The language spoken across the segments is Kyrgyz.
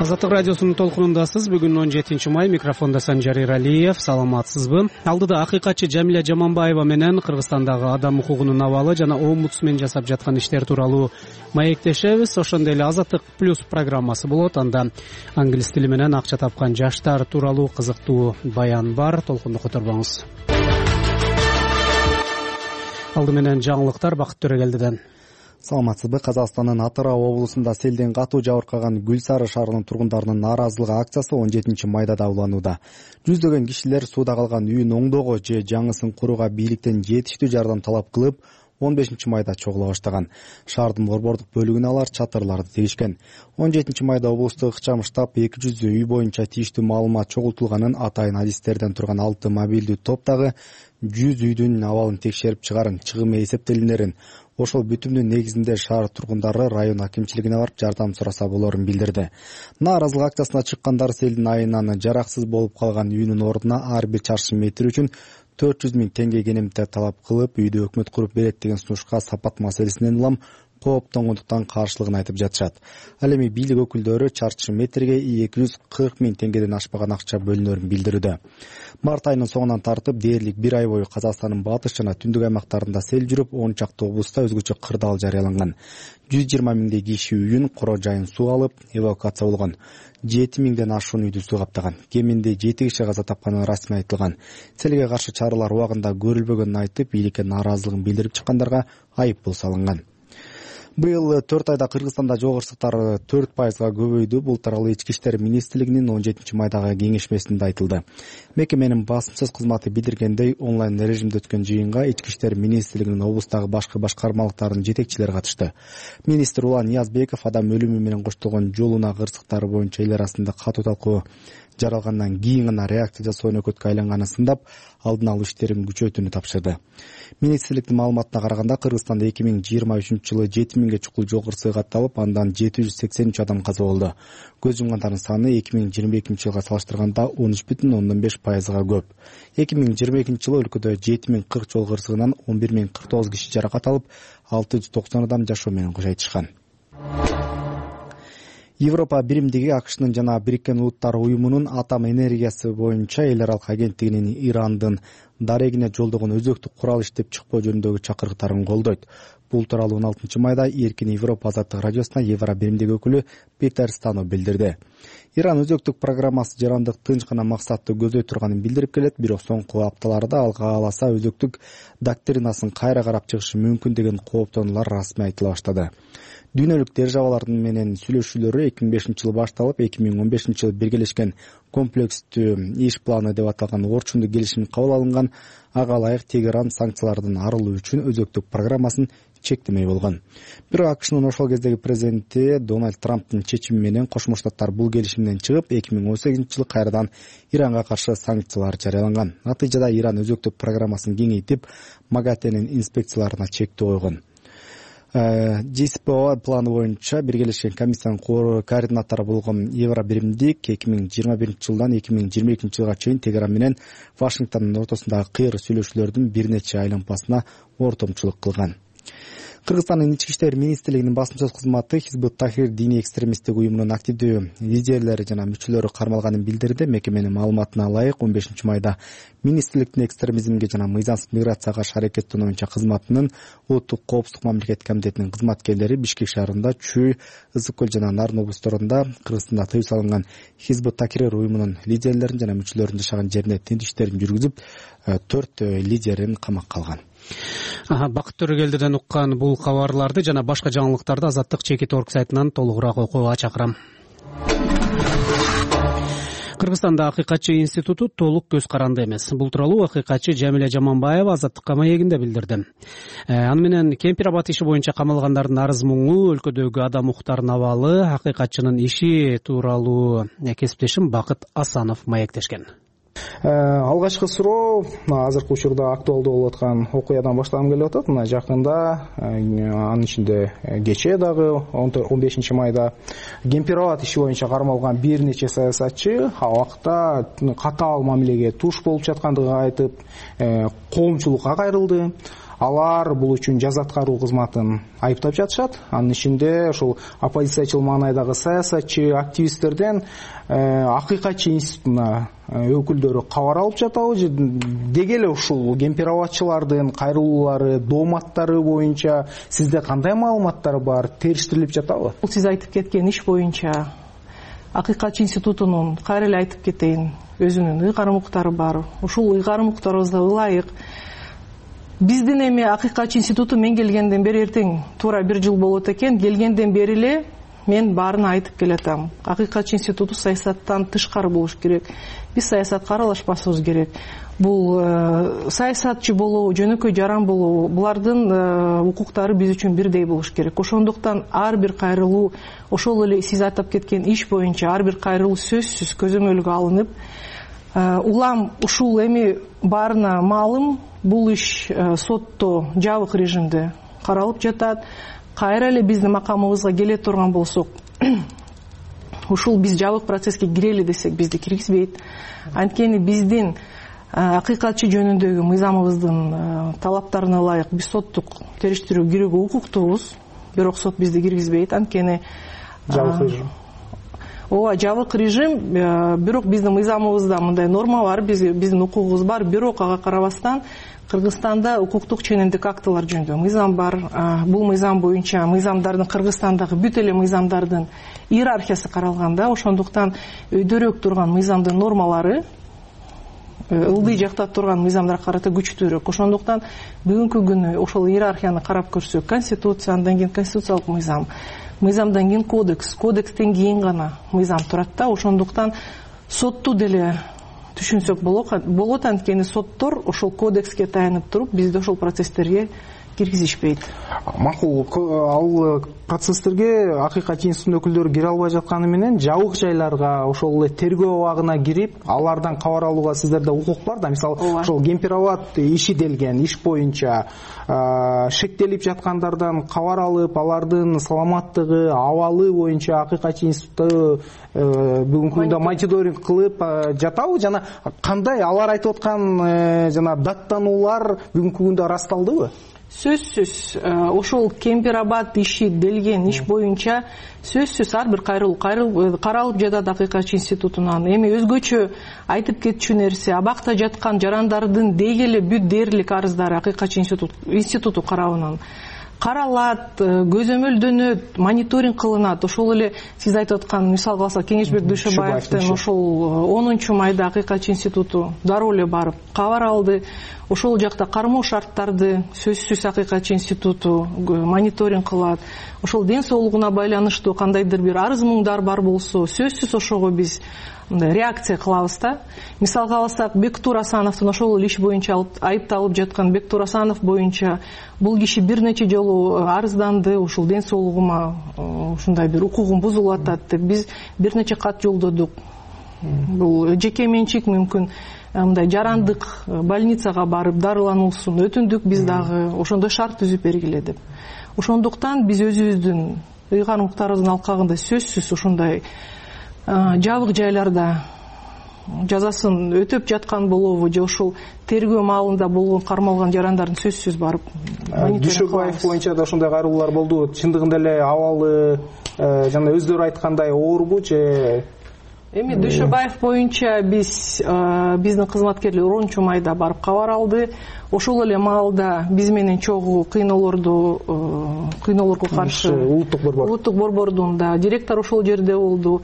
Азаттык радиосунун толкунундасыз. Бүгүн 17 май, микрофонда Санжар Иралиев. Саламатсызбы? Алдыда акыйкатчы Жамиля Жаманбаева менен Кыргызстандагы адам укугунун абалы жана омбудсмен жасап жаткан иштер тууралуу маектешебиз. Ошондой эле Азаттык плюс программасы болот. Анда англис тили менен акча тапкан жаштар тууралуу кызыктуу баян бар. Толкунду которбоңуз. Алды менен жаңылыктар Бакыт Төрөгелдиден. Саламатсызбы? Казакстандын Атырау облусунда селден катуу жабыркаган Гүл Сары шаарынын тургундарынын нааразылык акциясы 17 майда да уланууда. Жүздөгөн кишилер сууда калган үйүн оңдоого же жаңысын курууга бийликтен жетиштүү жардам талап кылып, 15 майда чогула баштаган. Шаардын борбордук бөлүгүнө алар чатырларды тегишкен. 17 майда облустук ыкчам штаб 200 үй боюнча тийиштүү маалымат чогултулганын атайын адистерден турган 6 мобилдүү топтагы 100 үйдүн абалын текшерип чыгарын, чыгымы эсептелинерин, ошол бүтүмдүн негизинде шаар тургундары район акимчилигине барып жардам сураса болорун билдирди. Нааразылык акциясына чыккандар селдин айынан жараксыз болуп калган үйүнүн ордуна ар бир чарчы метр үчүн 400 000 теңге кенемте талап кылып, үйдү өкмөт куруп берет деген сунушка сапат маселесинен улам кооптонгондуктан каршылыгын айтып жатышат. Ал эми бийлик өкүлдөрү чарчы метрге 240 000 теңгеден ашпаган акча бөлүнөрүн билдирүүдө. Март айынын соңунан тартып дээрлик бир ай бою Казакстандын батыш жана түндүк аймактарында сел жүрүп, 10 чакты облуста өзгөчө кырдаал жарыяланган. 120 000 киши үйүн, коро жайын суу алып, эвакуация болгон. 7 000ден ашуун үйдү суу каптаган. Кеминде 7 киши каза тапканы расмий айтылган. Селге каршы чаралар убагында көрүлбөгөнүн айтып, бийликке нааразылыгын билдирип чыккандарга айыппул салынган. Быйыл 4 айда Кыргызстанда жол кырсыктары 4% көбөйдү. Бул тууралуу Ички иштер министрлигинин 17 майдагы кеңешмесинде айтылды. Мекеменин басымсыз кызматы билдиргендей, онлайн режимде өткөн жыйынга Ички иштер министрлигинин облустагы башкы башкармалыктарынын жетекчилери катышты. Министр Улан Ниязбеков адам өлүмү менен коштолгон жол унаа кырсыктары боюнча эл арасында катуу талкуу жаралгандан кийин гана реакция жасоо өнөкөткө айланганын сындап, алдын алуу иштерин күчөтүүнү тапшырды. Министрликтин маалыматына караганда, Кыргызстанда 2023-жылы 7000ге чукул жол кырсыгы катталып, андан 783 адам каза болду. Көз жумгандардын саны 2022-жылга салыштырганда 13,5% көп. 2022-жылы өлкөдө 7040 жол кырсыгынан 11049 киши жаракат алып, 690 адам жашоо менен кошайтышкан. Европа биримдиги АКШнын жана Бириккен Улуттар уюмунун атом энергиясы боюнча эл аралык агенттигинин Ирандын дарегине жолдогон өзөктүк курал иштеп чыкпоо жөнүндөгү чакырыктарын колдойт. Бул тууралуу 16 майда Эркин Европа Азаттык радиосуна Евро биримдиги өкүлү Петер Станов билдирди. Иран өзөктүк программасы жарандык тынч гана максатты көздөй турганын билдирип келет, бирок соңку апталарда ал кааласа өзөктүк доктринасын кайра карап чыгышы мүмкүн деген кооптонуулар расмий айтыла баштады. Дүйнөлүк державалардын менен сүйлөшүүлөрү 2005-жылы башталып, 2015-жылы биргелешкен комплекстүү иш планы деп аталган орчундуу келишим кабыл алынган. Ага ылайык Тегеран санкциялардан арылуу үчүн өзөктүк программасын чектемей болгон. Бирок АКШнын ошол кездеги президенти Дональд Трамптын чечими менен Кошмо Штаттар бул келишимден чыгып, 2018-жылы кайрадан Иранга каршы санкциялар жарыяланган. Натыйжада Иран өзөктүк программасын кеңейтип, МАГАТЭнин инспекцияларына чектөө койгон. ЖСПО планы боюнча биргелешкен комиссиянын координатору болгон Евро биримдик 2021-жылдан 2022-жылга чейин Тегеран менен Вашингтондун ортосундагы кыйыр сүйлөшүүлөрдүн бир нече айланпасына ортомчулук кылган. Кыргызстандын Ички иштер министрлигинин басымсыз кызматы Хизб ут-Тахрир диний экстремисттик уюмунун активдүү лидерлери жана мүчөлөрү кармалганын билдирди. Мекеменин маалыматына ылайык 15 майда министрликтин экстремизмге жана мыйзамсыз миграцияга каршы аракеттенүү боюнча кызматынын улуттук коопсуздук мамлекеттик комитетинин кызматкерлери Бишкек шаарында, Чүй, Ысык көл жана Нарын облустарында Кыргызстанда тыюу салынган Хизб ут-Тахрир уюмунун лидерлерин жана мүчөлөрүн жашаган жерине тинтүү иштерин жүргүзүп, 4 лидерин камакка алган. Бакыт Төрөгелдиден уккан бул кабарларды жана башка жаңылыктарды Азаттык Чекит.org сайтынан толугураак окууга чакырам. Кыргызстанда акыйкатчы институту толук көз каранды эмес. Бул тууралуу акыйкатчы Жамиля Жаманбаева Азаттыкка маегинде билдирди. Аны менен Кемпир Абад иши боюнча камалгандардын арыз муңу, өлкөдөгү адам укуктарынын абалы, акыйкатчынын иши тууралуу кесиптешим Бакыт Асанов маектешкен. Алгачкы суроо азыркы учурда актуалдуу болуп аткан окуядан баштагым келип атат. Мына жакында, анын ичинде кечээ дагы 15 майда Кемпир Абад иши боюнча кармалган бир нече саясатчы ал убакта катаал мамилеге туш болуп жаткандыгын айтып, коомчулукка кайрылды. алар бул үчүн жаза аткаруу кызматын айыптап жатышат. Анын ичинде ошол оппозициячыл маанайдагы саясатчы активисттерден акыйкатчы институтуна өкүлдөрү кабар алып жатабы, деги эле ушул кемпир-абадчылардын кайрылуулары, дооматтары боюнча сизде кандай маалыматтар бар, териштирилип жатабы? Сиз айтып кеткен иш боюнча акыйкатчы институтунун, кайра эле айтып кетейин, өзүнүн ыйгарым укуктары бар. Ушул ыйгарым укуктарыбызга ылайык биздин эми акыйкатчы институту мен келгенден бери, эртең туура 1 жыл болот экен, келгенден бери эле мен баарын айтып келатам. Акыйкатчы институту саясаттан тышкары болуш керек. Биз саясатка аралашпашыбыз керек. Бул саясатчы болуу, жөнөкөй жаран болуу, булардын укуктары биз үчүн бирдей болуш керек. Ошондуктан ар бир кайрылуу, ошол эле сиз атап кеткен иш боюнча ар бир кайрылуу сөзсүз көзөмөлгө алынып, улам ушул эми баарына маалым, бул иш сотто жабык режимде каралып жатат. Кайра эле биздин макамыбызга келе турган болсок, ушул биз жабык процесске кирели десек бизди киргизбейт. Анткени биздин акыйкатчы жөнүндөгү мыйзамыбыздын талаптарына ылайык биз соттук териштирүү кирүүгө укуктуубуз, бирок сот бизди киргизбейт. Анткени жабык режим. Ооба, жабык режим, бирок биздин мыйзамыбызда мындай норма бар, биздин укугубуз бар, бирок ага карабастан Кыргызстанда укуктук ченемдик актылар жөнүндө мыйзам бар. Бул мыйзам боюнча мыйзамдардын Кыргызстандагы бүт эле мыйзамдардын иерархиясы каралганда, ошондуктан өйдөрөөк турган мыйзамдын нормалары ылдый жактап турган мыйзамдарга карата күчтүүрөөк. Ошондуктан бүгүнкү күнү ошол иерархияны карап көрсөк, конституция, андан кийин конституциялык мыйзам, мыйзамдан кийин кодекс, кодекстен кийин гана мыйзам турат да. Ошондуктан сотту деле түшүнсөк болот, анткени соттор ошол кодекске таянып туруп бизди ошол процесстерге киргизишпейт. Макул, ал процесстерге акыйкатчы институтунун өкүлдөрү кире албай жатканы менен жабык жайларга, ошол эле тергөө абагына кирип, алардан кабар алууга сиздерде укук бар да. Мисалы, ошол кемпир-абад иши делген иш боюнча шектелип жаткандардан кабар алып, алардын саламаттыгы, абалы боюнча акыйкатчы институту бүгүнкү күндө мониторинг кылып жатабы, жана кандай алар айтып аткан жана даттануулар бүгүнкү күндө ырасталдыбы? Сөзсүз ошол кемпир-абад иши делген иш боюнча сөзсүз ар бир кайрылуу каралып жатат акыйкатчы институтунан. Эми өзгөчө айтып кетчү нерсе, абакта жаткан жарандардын деги эле бүт дээрлик арыздары акыйкатчы институту карабынан каралат, көзөмөлдөнөт, мониторинг кылынат. Ошол эле сиз айтып аткан, мисалга алсак, Кеңешбек Дүйшөбаевдин ошол 10 майда акыйкатчы институту дароо эле барып кабар алды. Ошол жакта кармоо шарттарды сөзсүз акыйкатчы институту мониторинг кылат. Ошол ден соолугуна байланыштуу кандайдыр бир арыз муңдар бар болсо, сөзсүз ошого биз реакция кылабыз да. Мисалга алсак, Бектур Асановдун ошол иш боюнча айыпталып жаткан Бектур Асанов боюнча бул киши бир нече жолу арызданды, ушул ден соолугума ушундай бир укугум бузулуп атат деп биз бир нече кат жолдодук. Бул жеке менчик, мүмкүн мындай жарандык больницага барып дарылануусун өтүндүк биз дагы, ошондой шарт түзүп бергиле деп. Ошондуктан биз өзүбүздүн ыйгарымдыкыбыздын алкагында сөзсүз ушундай жабык жайларда жазасын өтөп жаткан болобу, же ошол тергөө маалында болгон кармалган жарандардын сөзсүз барып Дүйшөбаев боюнча да ошондой кайрылуулар болду. Чындыгында эле абалы жана өздөрү айткандай оорбу же? Эми Дүйшөбаев боюнча биздин кызматкерлер 10 майда барып кабар алды. Ошол эле маалда биз менен чогуу кыйноолорго каршы улуттук борбордун да директору ошол жерде болду.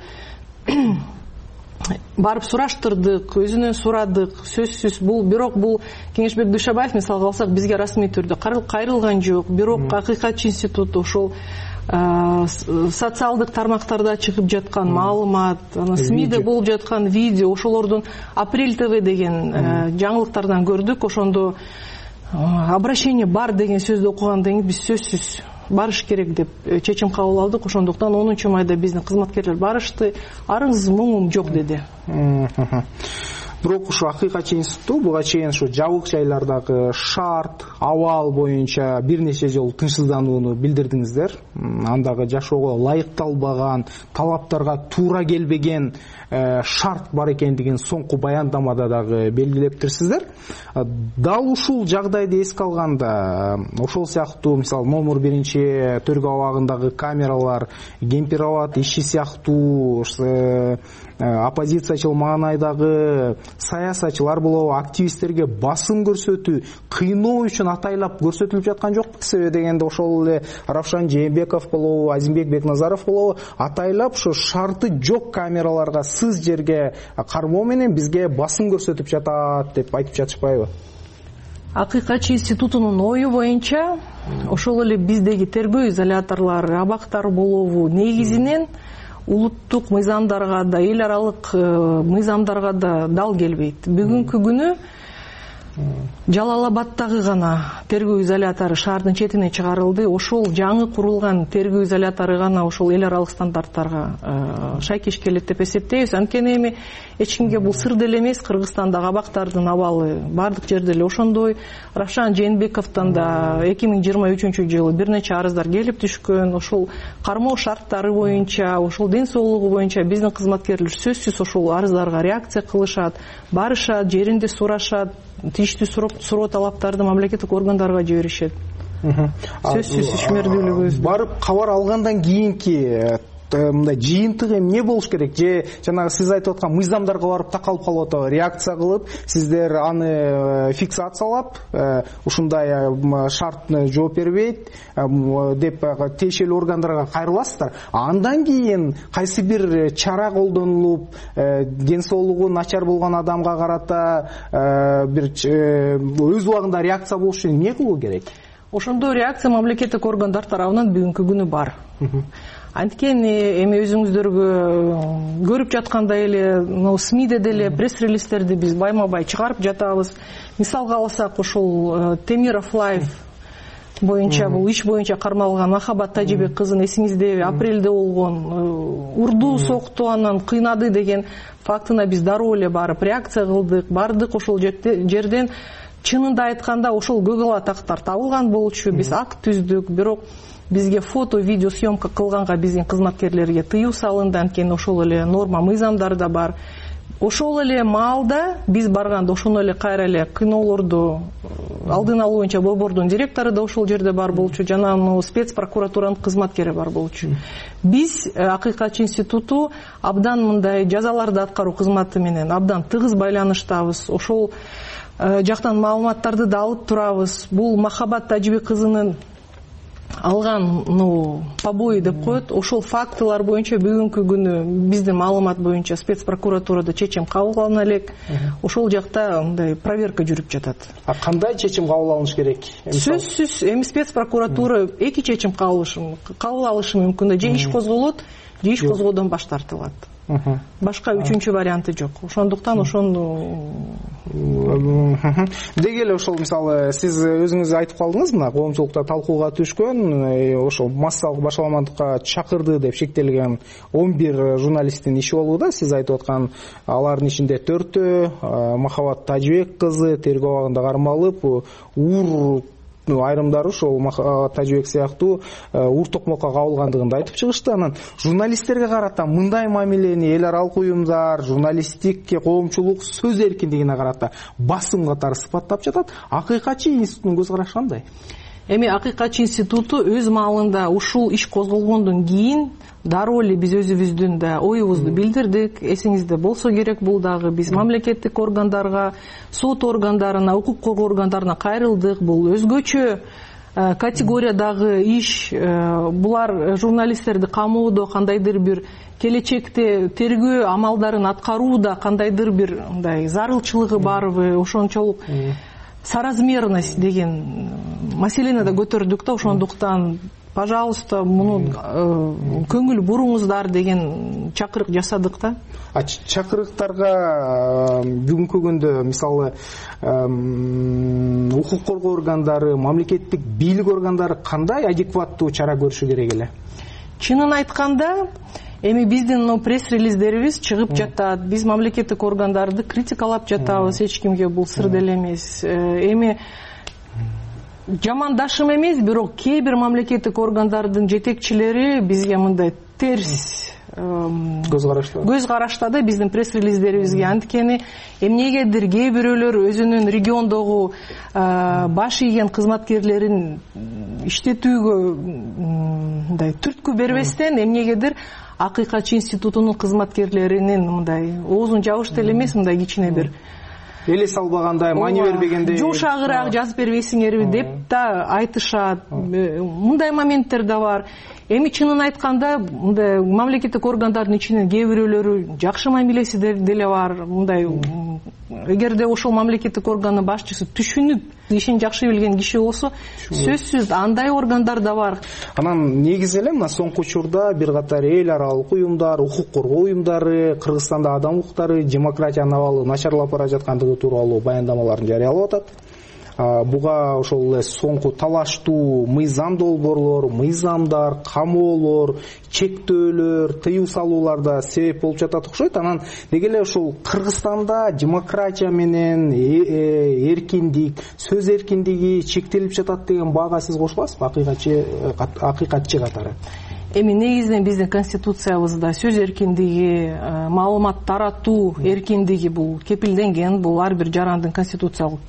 Барып сураштырдык, өзүнөн сурадык. Сөзсүз бирок бул Кеңешбек Дүйшөбаев, мисалга алсак, бизге расмий түрдө кайрылган жок. Бирок акыйкатчы институт ошол социалдык тармактарда чыгып жаткан маалымат, СМИде болуп жаткан видео, ошолордун Апрель ТВ деген жаңылыктардан көрдүк. Ошондо обращение бар деген сөздү окугандан кийин биз сөзсүз барыш керек деп чечим кабыл алдык. Ошондуктан 10 майда биздин кызматкерлер барышты. Арыз муңум жок деди. Бирок ушу акыйкатчы институту буга чейин ушу жабык жайлардагы шарт, абал боюнча бир нече жолу тынчсызданууну билдирдиңиздер. Андагы жашоого ылайыкталбаган, талаптарга туура келбеген шарт бар экендигин соңку баяндамада дагы белгилептирсиздер. Дал ушул жагдайды эске алганда, ошол сыяктуу мисалы номер 1 төргө абагындагы камералар, Кемпир-Абад иши сыяктуу оппозициячыл маанайдагы саясатчылар болобу, активисттерге басым көрсөтүү, кыйноо үчүн атайлап көрсөтүлүп жаткан жокпу? Себеби дегенде ошол эле Равшан Жээнбеков болобу, Азимбек Бекназаров болобу атайлап ушу шарты жок камераларга, сыз жерге кармоо менен бизге басым көрсөтүп жатат деп айтып жатышпайбы? Акыйкатчы институтунун ою боюнча ошол эле биздеги тергөө изоляторлор, абактар болобу негизинен улуттук мыйзамдарга да, эл аралык мыйзамдарга да дал келбейт. Бүгүнкү күнү Жалал Абадтагы гана тергөө изолятору шаардын четине чыгарылды. Ошол жаңы курулган тергөө изолятору гана ошол эл аралык стандарттарга шайкеш келет деп эсептейбиз. Анткени эми эч кимге бул сыр деле эмес, Кыргызстандагы абактардын абалы бардык жерде эле ошондой. Равшан Жээнбековдон да 2023-жылы бир нече арыздар келип түшкөн. Ошол кармоо шарттары боюнча, ошол ден соолугу боюнча биздин кызматкерлер сөзсүз ошол арыздарга реакция кылышат, барышат, жеринде сурашат, тийиштүү суроо талаптарды мамлекеттик органдарга жиберишет. Сөзсүз ишмердүүлүгүбүз. Барып кабар алгандан кийинки мындай жыйынтык эмне болуш керек? Же жанагы сиз айтып аткан мыйзамдарга барып такалып калып атабы? Реакция кылып, сиздер аны фиксациялап, ушундай шартны жооп бербейт деп тиешелүү органдарга кайрыласыздар. Андан кийин кайсы бир чара колдонулуп, ден соолугу начар болгон адамга карата бир өз убагында реакция болуш үчүн эмне кылуу керек? Ошондой реакция мамлекеттик органдар тарабынан бүгүнкү күнү бар. Анткени эми өзүңүздөргө көрүп жаткандай эле СМИде деле пресс-релизтерди биз байма-бай чыгарып жатабыз. Мисалга алсак, ошол Темиров Лайф боюнча, бул иш боюнча кармалган Махабат Тажибек кызын эсиңиздеби, апрелде болгон урду сокту, анан кыйнады деген фактына биз дароо эле барып реакция кылдык, бардык ошол жерден. Чынында айтканда ошол Google атактар табылган болчу, биз акт түздүк, бирок бизге фото, видео съемка кылганга биздин кызматкерлерге тыюу салынды, анткени ошол эле норма мыйзамдарда бар. Ошол эле маалда биз барганда ошону эле кайра эле кыйноолорду алдын алуу боюнча борбордун директору да ошол жерде бар болчу, жана спец прокуратуранын кызматкери бар болчу. Биз Акыйкатчы институту абдан мындай жазаларды аткаруу кызматы менен абдан тыгыз байланыштабыз. Ошол жактан маалыматтарды да алып турабыз. Бул Махабат Тажибек кызынын алган побои деп коет. Ошол фактылар боюнча бүгүнкү күнү биздин маалымат боюнча спец прокуратурада чечим кабыл алына элек. Ошол жакта мындай проверка жүрүп жатат. Кандай чечим кабыл алыныш керек? Сөзсүз эми спец прокуратура эки чечим кабыл алышы мүмкүн да. Же иш козголот, же иш козгоодон баш тартылат. Башка үчүнчү варианты жок. Ошондуктан ошону деги эле ошол мисалы сиз өзүңүз айтып калдыңыз, мына коомчулукта талкууга түшкөн, ошол массалык башаламандыкка чакырды деп шектелген 11 журналисттин иши болууда. Сиз айтып аткан алардын ичинде 4-өө Махабат Тажибек кызы тергөө абагында кармалып, айрымдары ошол Тажибек сыяктуу ур токмокко кабылгандыгын айтып чыгышты. Анан журналисттерге карата мындай мамилени эл аралык уюмдар, журналистик коомчулук сөз эркиндигине карата басым катары сыпаттап жатат. Акыйкатчы институтунун көз карашы кандай? Эми Акыйкатчы институту өз маалында ушул иш козголгондон кийин дароо эле биз өзүбүздүн да оюбузду билдирдик. Эсиңизде болсо керек, бул дагы биз мамлекеттик органдарга, сот органдарына, укук коргоо органдарына кайрылдык. Бул өзгөчө категориядагы иш. Булар журналисттерди камоодо кандайдыр бир келечекте тергөө амалдарын аткарууда кандайдыр бир мындай зарылчылыгы барбы, ошончолук соразмерность деген маселени да көтөрдүк да. Ошондуктан пожалуйста, муну көңүл буруңуздар деген чакырык жасадык да. Чакырыктарга бүгүнкү күндө мисалы укук коргоо органдары, мамлекеттик бийлик органдары кандай адекваттуу чара көрүшү керек эле? Чынын айтканда, эми биздин пресс-релиздерибиз чыгып жатат. Биз мамлекеттик органдарды критикалап жатабыз. Эч кимге бул сыр деле эмес. Эми жамандашым эмес, бирок кээ бир мамлекеттик органдардын жетекчилери бизге мындай терс көз карашта да биздин пресс-релиздерибизге. Анткени эмнегедир кээ бирөөлөр өзүнүн региондогу баш ийген кызматкерлерин иштетүүгө мындай түрткү бербестен эмнегедир Акыйкатчы институтунун кызматкерлеринин мындай оозун жабышты эле эмес, мындай кичине бир эле салбагандай, маани бербегендей, жумшагыраак жазып бербейсиңерби деп да айтышат. Мындай моменттер да бар. Эми чынын айтканда, мындай мамлекеттик органдардын ичинен кээ бирөөлөрү жакшы мамилеси деле бар. Мындай эгерде ошол мамлекеттик органдын башчысы түшүнүп, ишин жакшы билген киши болсо, сөзсүз андай органдар да бар. Анан негизи эле мына соңку учурда бир катар эл аралык уюмдар, укук коргоо уюмдары Кыргызстанда адам укуктары, демократиянын абалы начарлап бара жаткандыгы тууралуу баяндамаларын жарыялап атат. Буга ошол эле соңку талаштуу мыйзам долбоорлор, мыйзамдар, камоолор, чектөөлөр, тыюу салуулар да себеп болуп жатат окшойт. Анан деги эле ушул Кыргызстанда демократия менен эркиндик, сөз эркиндиги чектелип жатат деген баага сиз кошуласызбы акыйкатчы катары? Эми негизинен биздин конституциябызда сөз эркиндиги, маалымат таратуу эркиндиги бул кепилденген, бул ар бир жарандын конституциялык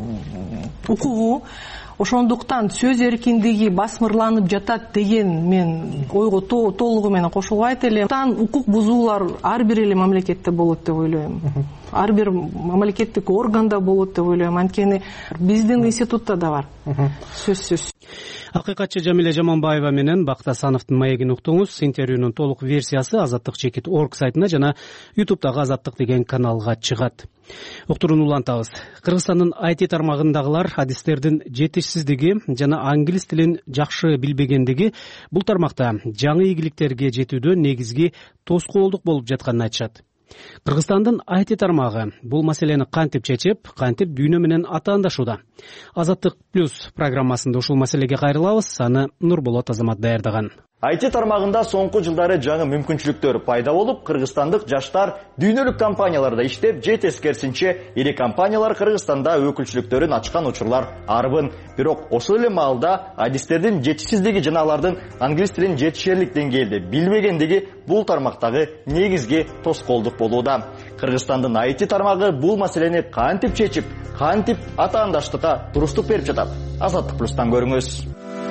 укугу. Ошондуктан сөз эркиндиги басмырланып жатат деген мен ойго толугу менен кошулбайт элем. Укук бузуулар ар бир эле мамлекетте болот деп ойлойм. Ар бир мамлекеттик органда болот деп ойлойм. Анткени биздин институтта да бар. Сөзсүз. Акыйкатчы Жамиля Жаманбаева менен Бактасановдун маегин уктуңуз. Интервьюнун толук версиясы azattik.org сайтына жана YouTube'дагы Азаттык деген каналга чыгат. Уктурууну улантабыз. Кыргызстандын IT тармагындагылар адистердин жетишсиздиги жана англис тилин жакшы билбегендиги бул тармакта жаңы ийгиликтерге жетүүдө негизги тоскоолдук болуп жатканын айтышат. Кыргызстандын IT тармагы бул маселени кантип чечип, кантип дүйнө менен атаандашууда? Азаттык плюс программасында ушул маселеге кайрылабыз. Аны Нурболот Азамат даярдаган. IT тармагында соңку жылдары жаңы мүмкүнчүлүктөр пайда болуп, кыргызстандык жаштар дүйнөлүк компанияларда иштеп, же тескерисинче ири компаниялар Кыргызстанда өкүлчүлүктөрүн ачкан учурлар арбын. Бирок ошол эле маалда адистердин жетишсиздиги жана алардын англис тилин жетишерлик деңгээлде билбегендиги бул тармактагы негизги тоскоолдук болууда. Кыргызстандын IT тармагы бул маселени кантип чечип, кантип атаандаштыкка туруштук берип жатат? Азаттык плюстан көрүңүз.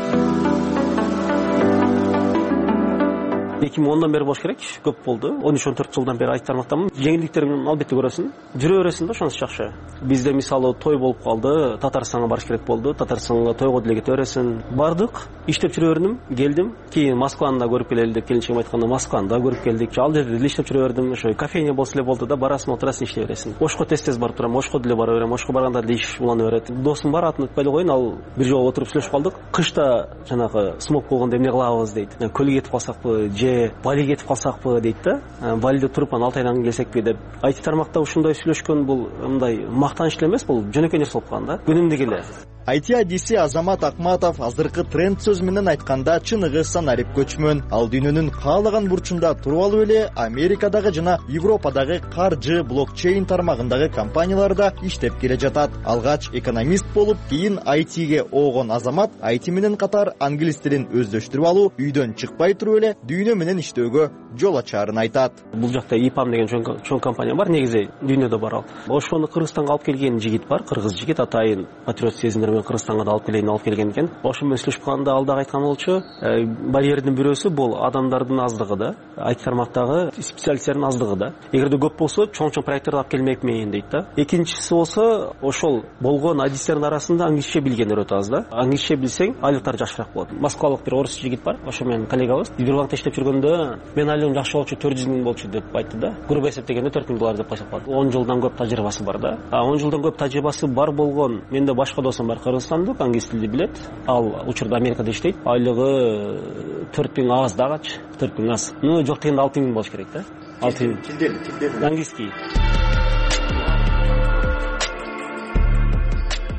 2010 бери болуш керек, көп болду. 13-14 жылдан бери IT тармактамын. Жеңилдиктерин албетте көрөсүн. Жүрө бересиң да, ошонусу жакшы. Бизде мисалы той болуп калды, Татарстанга барыш керек болду. Татарстанга тойго деле кете бересиң. Бардык, иштеп жүрө бердим, келдим. Кийин Москваны да көрүп келели деп келинчегим айтканда, Москваны да көрүп келдик. Ал жерде деле иштеп жүрө бердим. Ошо кофейня болсо эле болду да, барасың, отурасың, иштей бересиң. Ошко тез барып турам, ошко деле бара берем. Ошко барганда деле иш улана берет. Досум бар, атын айтпай эле коеюн, ал бир жолу отуруп сүйлөшүп калдык. Кышта жанагы смог болгондо эмне кылабыз дейт. Көлгө кетип калсакпы, же Балиге кетип калсакпы дейт да. Балиде туруп анан 6 айдан келсекпи деп. IT тармакта ушундай сүйлөшкөн бул мындай мактаныч эмес, бул жөнөкөй нерсе болуп калган да. Күнүмдүк эле. IT адиси Азамат Акматов азыркы тренд сөз менен айтканда чыныгы санарип көчмөн. Ал дүйнөнүн каалаган бурчунда туруп алып эле Америкадагы жана Европадагы каржы, блокчейн тармагындагы компанияларда иштеп келе жатат. Алгач экономист болуп, кийин ITге оогон Азамат IT менен катар англис тилин өздөштүрүп алуу, үйдөн чыкпай туруп эле дүйнө менен иштөөгө жол ачаарын айтат. Бул жакта IPAM деген чоң компания бар, негизи дүйнөдө бар ал. Ошону Кыргызстанга алып келген жигит бар, кыргыз жигит, атайын патриот сезимдер менен Кыргызстанга да алып келген экен. Ошо менен сүйлөшүп калганда ал дагы айткан болчу, барьердин бирөөсү бул адамдардын аздыгы да, IT тармактагы специалисттердин аздыгы да. Эгерде көп болсо, чоң проекттерди алып келмекмин дейт да. Экинчиси болсо, ошол болгон адистердин арасында англисче билгендер өтө аз да. Англисче билсең, айлыктар жакшыраак болот. Москвалык бир орус жигит бар, ошо менен коллегабыз. Сбербанкта иштеп жүргөндө, мен айлыгым жакшы болчу, 400 000 болчу деп айтты да. Грубо эсептегенде $4000 деп койсоп калды. 10 жылдан көп тажрыйбасы бар да. 10 жылдан көп тажрыйбасы бар болгон, менде башка досум бар, кыргызстандык, англис тилди билет. Ал учурда Америкада иштейт. Айлыгы 4000 аз дагачы, 4000 аз. Жок дегенде 6000 болуш керек да. 6000. Тилдели. Английский.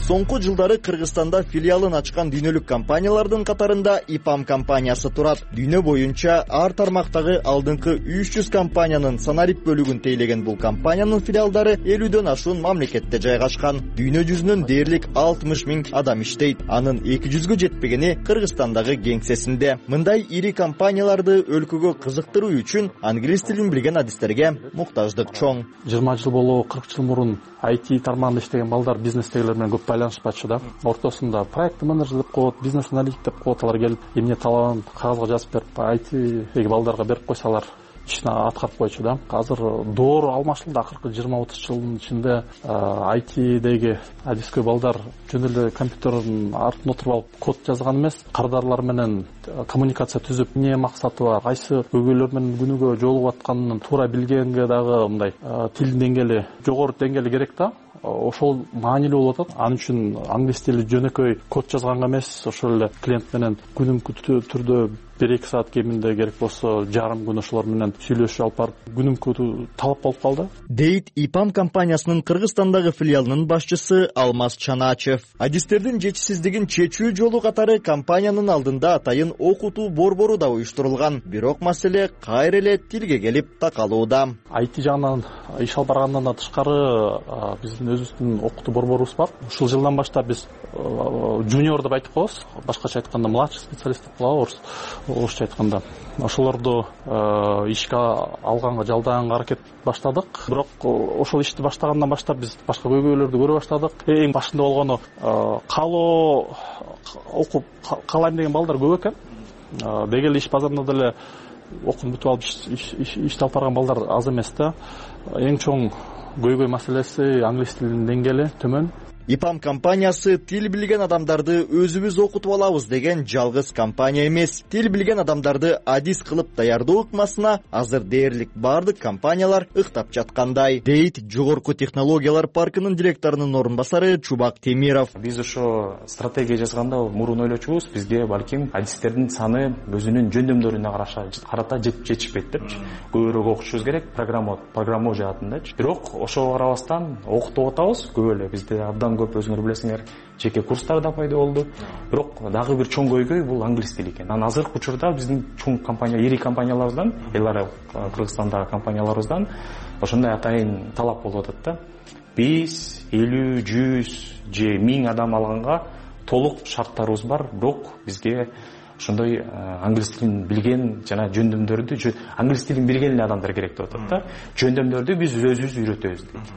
Соңку жылдары Кыргызстанда филиалын ачкан дүйнөлүк компаниялардын катарында ИПАМ компаниясы турат. Дүйнө боюнча ар тармактагы алдыңкы 300 компаниянын санарип бөлүгүн тейлеген бул компаниянын филиалдары 50дөн ашуун мамлекетте жайгашкан. Дүйнө жүзүнөн дээрлик 60 000 адам иштейт. Анын 200гө жетпегени Кыргызстандагы кеңсесинде. Мындай ири компанияларды өлкөгө кызыктыруу үчүн англис тилин билген адистерге муктаждык чоң. 20 жыл болобу, 40 жыл мурун IT тармагында иштеген балдар бизнестегилер менен көп байланышпачу да. Ортосунда проект менеджер деп коет, бизнес аналитик деп коет, алар келип эмне талабын кагазга жазып берип, IT балдарга берип койсалар ишин аткарып койчу да. Азыр доор алмашылды. Акыркы 20-30 жылдын ичинде IT-деги адискөй балдар жөн эле компьютердин артына отуруп алып код жазган эмес, кардарлар менен коммуникация түзүп, эмне максаты бар, кайсы көйгөйлөр менен күнүгө жолугуп атканын туура билгенге дагы мындай тил деңгээли, жогору деңгээли керек да. Ошол маанилүү болуп атат. Анын үчүн англис тили жөнөкөй код жазганга эмес, ошол эле клиент менен күнүмкү түрдө 1-2 саат кеминде керек болсо жарым күн ошолор менен сүйлөшүп алып барып күнүмкү талап болуп калды. Дейт ИПАМ компаниясынын Кыргызстандагы филиалынын башчысы Алмаз Чаначев. Адистердин жетишсиздигин чечүү жолу катары компаниянын алдында атайын окутуу борбору да уюштурулган. Бирок маселе кайра эле тилге келип такалууда. IT жагынан иш алып баргандан тышкары биздин өзүбүздүн окутуу борборубуз бар. Ушул жылдан баштап биз жуниор деп айтып коебуз. Башкача айтканда младший специалист деп коебуз. Орусча айтканда ошолорду ишке алганга жалдаганга аракет баштадык. Бирок ошол ишти баштагандан баштап биз башка көйгөйлөрдү көрө баштадык. Эң башында болгону калоо окуп калайм деген балдар көп экен. Деги эле иш базарында деле окуп бүтүп алып иш алып барган балдар аз эмес да. Эң чоң көйгөй маселеси англис тилинин деңгээли төмөн. ИПАМ компаниясы тил билген адамдарды өзүбүз окутуп алабыз деген жалгыз компания эмес. Тил билген адамдарды адис кылып даярдоо ыкмасына азыр дээрлик бардык компаниялар ыктап жаткандай, дейт Жогорку технологиялар паркынын директорунун орун басары Чубак Темиров. Биз ошо стратегия жазганда мурун ойлочубуз, бизге балким адистердин саны өзүнүн жөндөмдөрүнө карата жетишпейт депчи. Көбүрөөк окушубуз керек программоо жаатындачы. Бирок ошого карабастан окутуп атабыз, көп эле бизде абдан көп, өзүңөр билесиңер, жеке курстар да пайда болду. Бирок дагы бир чоң көйгөй бул англис тили экен. Анан азыркы учурда биздин чоң компания, ири компанияларыбыздан, элара Кыргызстандагы компанияларыбыздан ошондой атайын талап болуп атат да. Биз 50, 100 же 1000 адам алганга толук шарттарыбыз бар, бирок бизге ошондой англис тилин билген жана жөндөмдөрдү, англис тилин билген эле адамдар керек деп атат да. Жөндөмдөрдү биз өзүбүз үйрөтөбүз дейт.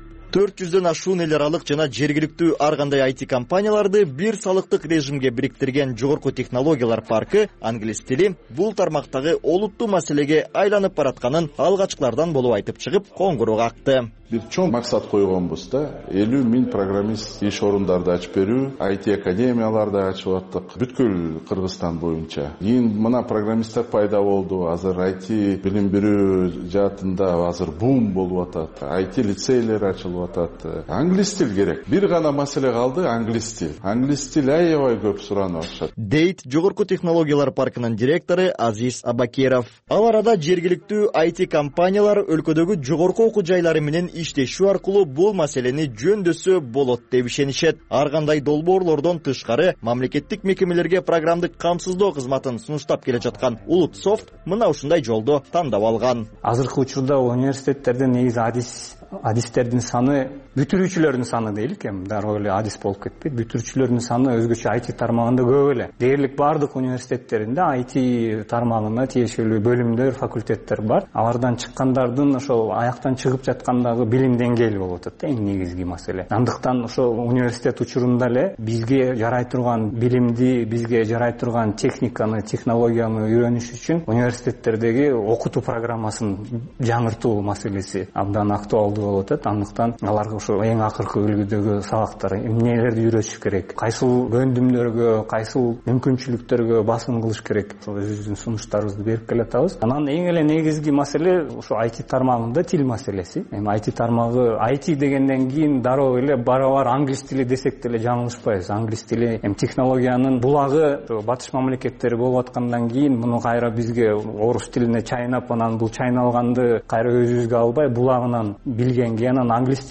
400дөн ашуун эл аралык жана жергиликтүү ар кандай IT компанияларды бир салыктык режимге бириктирген Жогорку технологиялар паркы англис тили бул тармактагы олуттуу маселеге айланып баратканын алгачкылардан болуп айтып чыгып, коңгуроо какты. Бир чоң максат койгонбуз да, 50 000 программист иш орундарды ачып берүү, IT академияларды ачып аттык бүткүл Кыргызстан боюнча. Кийин мына программисттер пайда болду. Азыр IT билим берүү жаатында азыр бум болуп атат. IT лицейлер ачылып атат. Англис тил керек. Бир гана маселе калды, англис тил. Англис тил аябай көп суранып атышат. Дейт Жогорку технологиялар паркынын директору Азиз Абакеров. Ал арада жергиликтүү IT компаниялар өлкөдөгү жогорку окуу жайлары менен иштешүү аркылуу бул маселени жөндөсө болот деп ишенишет. Ар кандай долбоорлордон тышкары мамлекеттик мекемелерге программдык камсыздоо кызматын сунуштап келе жаткан Улутсофт мына ушундай жолду тандап алган. Азыркы учурда университеттерде негизи адистердин саны, бүтүрүүчүлөрдүн саны дейли эми, дароо эле адис болуп кетпейт. Бүтүрүүчүлөрдүн саны өзгөчө IT тармагында көп эле. Дээрлик бардык университеттеринде IT тармагына тиешелүү бөлүмдөр, факультеттер бар. Алардан чыккандардын ошол аяктан чыгып жаткандагы билим деңгээли болуп атат да, эң негизги маселе. Андыктан ошо университет учурунда эле бизге жарай турган билимди, бизге жарай турган техниканы, технологияны үйрөнүш үчүн университеттердеги окутуу программасын жаңыртуу маселеси абдан актуалдуу болуп атат. Андыктан аларга ошо эң акыркы үлгүдөгү сабактар эмнелерди үйрөтүш керек, кайсыл көндүмдөргө, кайсыл мүмкүнчүлүктөргө басым кылыш керек, ошол өзүбүздүн сунуштарыбызды берип келатабыз. Анан эң эле негизги маселе ошо IT тармагында тил маселеси. Эми IT тармагы, IT дегенден кийин дароо эле барабар англис тили десек деле жаңылышпайбыз. Англис тили эми технологиянын булагы, батыш мамлекеттери болуп аткандан кийин муну кайра бизге орус тилине чайнап, анан бул чайналганды кайра өзүбүзгө албай булагынан билгенге, анан англис тилинде код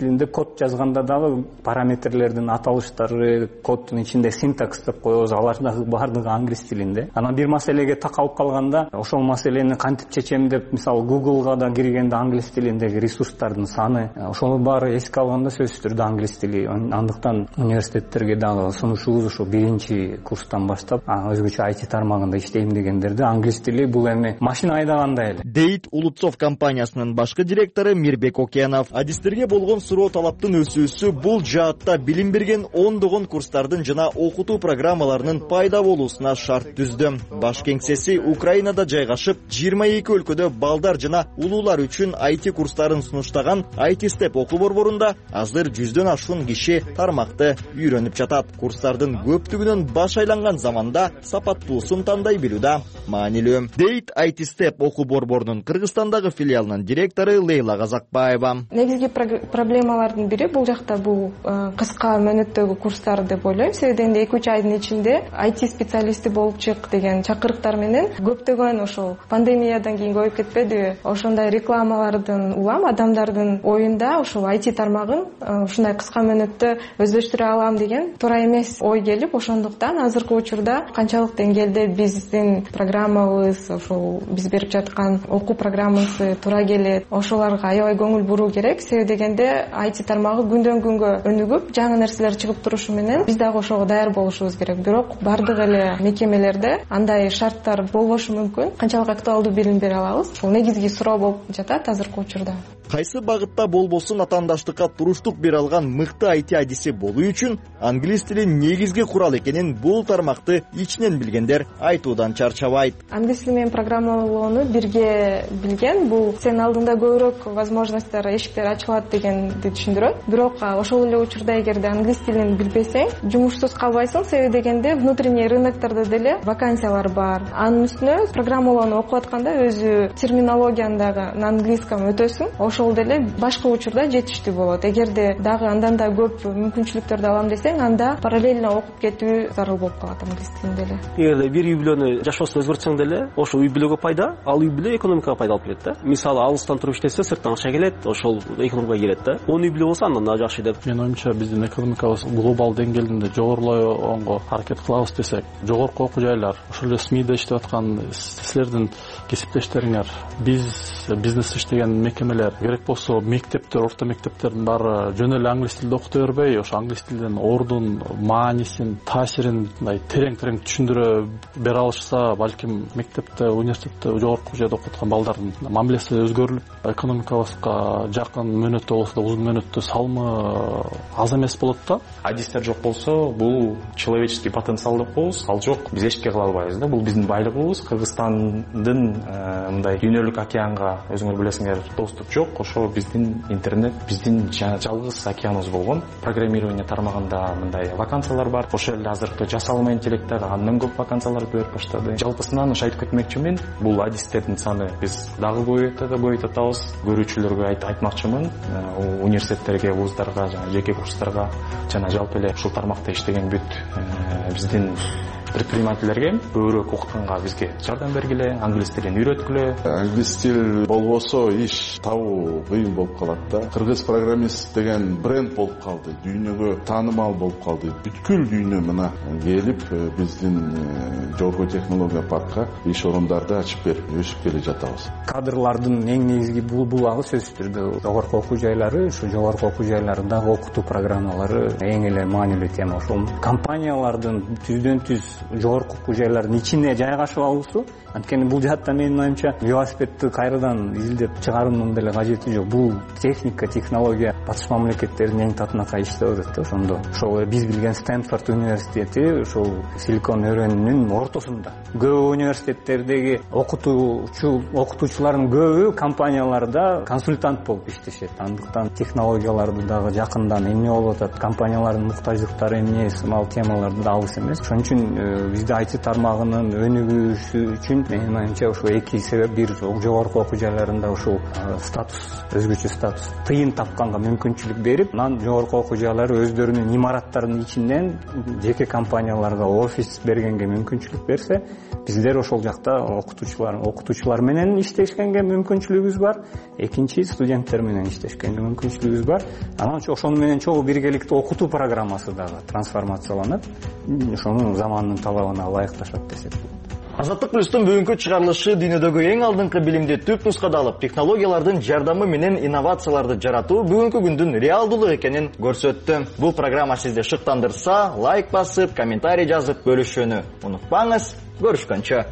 код жазганда дагы параметрлердин аталыштары, коддун ичинде синтакс деп коебуз, алар дагы баардыгы англис тилинде. Анан бир маселеге такалып калганда, ошол маселени кантип чечем деп, мисалы Google'га да киргенде англис тилиндеги ресурстардын саны, ошонун баары эске алганда сөзсүз түрдө англис тили. Андыктан университеттерге дагы сунушубуз ошо биринчи курстан баштап, өзгөчө IT тармагында иштейм дегендерде англис тили бул эми машина айдагандай эле. Дейт Улутцов компаниясынын башкы директору Мирбек Океанов. Адистерге болгон суроо талаптын өсүүсү бул жаатта билим берген ондогон курстардын жана окутуу программаларынын пайда болуусуна шарт түздү. Баш кеңсеси Украинада жайгашып, 22 өлкөдө балдар жана улуулар үчүн IT курстарын сунуштаган IT Step окуу борборунда азыр 100дөн ашуун киши тармакты үйрөнүп жатат. Курстардын көптүгүнөн баш айланган заманда сапаттуусун тандай билүү да маанилүү. Дейт IT Step окуу борборунун Кыргызстандагы филиалынын директору Лейла Казакбаева. Негизги проблемалардын бири бул жакта бул кыска мөөнөттөгү курстар деп ойлойм. Себеби 2-3 айдын ичинде IT специалисти болуп чык деген чакырыктар менен көптөгөн ошол пандемиядан кийин көбөйүп кетпедиби? Ошондой рекламалардын улам адамдардын оюнда ошол IT тармагын ушундай кыска мөөнөттө өздөштүрө алам деген туура эмес ой келип, ошондуктан азыркы учурда канчалык деңгээлде биздин программабыз, ошол биз берип жаткан окуу программасы туура келет, ошолорго аябай көңүл буруу керек. Себеби дегенде IT тармагы күндөн күнгө өнүгүп, жаңы нерселер чыгып турушу менен биз дагы ошого даяр болушубуз керек. Бирок бардык эле мекемелерде андай шарттар болбошу мүмкүн. Канчалык актуалдуу билим бере алабыз? Ушул негизги суроо болуп жатат азыркы учурда. Кайсы багытта болбосун атаандаштыкка туруштук бере алган мыкты IT адиси болуу үчүн англис тили негизги курал экенин бул тармакты ичинен билгендер айтуудан чарчабайт. Англис тили менен программалоону бирге билген бул сенин алдыңда көбүрөөк возможностьтор, эшиктер ачылат дегенди түшүндүрөт. Бирок ошол эле учурда эгерде англис тилин билбесең, жумушсуз калбайсың. Себеби дегенде внутренний рыноктордо деле вакансиялар бар. Анын үстүнө программалоону окуп атканда өзү терминологияны дагы на английском өтөсүң. Ошол деле башка учурда жетиштүү болот. Эгерде дагы андан да көп мүмкүнчүлүктөрдү алам десең, анда параллельно окуп кетүү зарыл болуп калат англис тилинде эле. Эгерде бир үй бүлөнү жашоосун өзгөртсөң деле, ошол үй бүлөгө пайда, ал үй бүлө экономикага пайда алып келет да. Мисалы, алыстан туруп иштесе, сырттан акча келет, ошол экономикага кирет да. 10 үй бүлө болсо андан да жакшы деп. Менин оюмча, биздин экономикабыз глобал деңгээлде жогорулоого аракет кылабыз десек, жогорку окуу жайлар, ошол эле СМИде иштеп аткан силердин кесиптештериңер, бизнес иштеген мекемелер, керек болсо мектептер, орто мектептердин баары жөн эле англис тилде окута бербей, ошо англис тилдин ордун, маанисин, таасирин мындай терең түшүндүрө бере алышса, балким мектепте, университетте, жогорку жайда окуп аткан балдардын мамилеси өзгөрүлүп, экономикабызга жакын мөөнөттө болсо да узун мөөнөттө салымы аз эмес болот да. Адистер жок болсо, бул человеческий потенциал деп коебуз, ал жок, биз эчке кыла албайбыз да. Бул биздин байлыгыбыз. Кыргызстандын мындай дүйнөлүк океанга өзүңөр билесиңер доступ жок. Ошо биздин интернет, биздин жалгыз океаныбыз болгон. Программирование тармагында мындай вакансиялар бар. Ошол эле азыркы жасалма интеллекттеги андан көп вакансияларды берип баштады. Жалпысынан ушу айтып кетмекчимин, бул адистердин саны биз дагы көбөйтүп атабыз. Көрүүчүлөргө айтмакчымын, университеттерге, вуздарга, жана жеке курстарга жана жалпы эле ушул тармакта иштеген бүт биздин предпринимательлерге көбүрөөк окутканга бизге жардам бергиле, англис тилин үйрөткүлө. Англис тил болбосо иш табуу кыйын болуп калат да. Кыргыз программист деген бренд болуп калды, дүйнөгө таанымал болуп калды. Бүткүл дүйнө мына келип биздин жогорку технология паркка иш орундарды ачып берип өсүп келе жатабыз. Кадрлардын эң негизги булагы сөзсүз түрдө жогорку окуу жайлары, ушу жогорку окуу жайларындагы окутуу программалары эң эле маанилүү тема. Ошол компаниялардын түздөн түз жогорку окуу жайлардын ичине жайгашып алуусу, анткени бул жаатта менин оюмча велосипедти кайрадан изилдеп чыгаруунун деле кажети жок. Бул техника, технология батыш мамлекеттеринин эң татынакай иштеп атат да. Ошондо ошол биз билген Стэнфорд университети ошол Силикон өрөөнүнүн ортосунда. Көп университеттердеги окутуучулардын көбү компанияларда консультант болуп иштешет. Андыктан технологияларды дагы жакындан эмне болуп атат, компаниялардын муктаждыктары эмне, сымал темаларды да алыс эмес. Ошон үчүн бизде IT тармагынын өнүгүшү үчүн менин оюмча ушул эки себеп. Бир, жогорку окуу жайларында ушул статус, өзгөчө статус тыйын тапканга мүмкүнчүлүк берип, анан жогорку окуу жайлары өздөрүнүн имараттарынын ичинен жеке компанияларга офис бергенге мүмкүнчүлүк берсе, биздер ошол жакта окутуучулар менен иштешкенге мүмкүнчүлүгүбүз бар. Экинчи, студенттер менен иштешкенге мүмкүнчүлүгүбүз бар. Анан ошону менен чогуу биргеликтүү окутуу программасы дагы трансформацияланып, ошонун заманынын талабына ылайыкташат десек болот. Азаттык плюстун бүгүнкү чыгарылышы дүйнөдөгү эң алдыңкы билимди түп нускада алып, технологиялардын жардамы менен инновацияларды жаратуу бүгүнкү күндүн реалдуулугу экенин көрсөттү. Бул программа сизди шыктандырса, лайк басып, комментарий жазып бөлүшүүнү унутпаңыз. Көрүшкөнчө.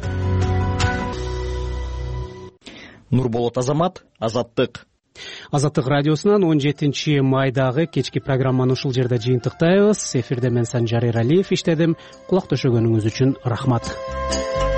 Нурболот Азамат, Азаттык. Азаттык радиосунан 17 майдагы кечки программаны ушул жерде жыйынтыктайбыз. Эфирде мен Санжар Эралиев иштедим. Кулак төшөгөнүңүз үчүн рахмат.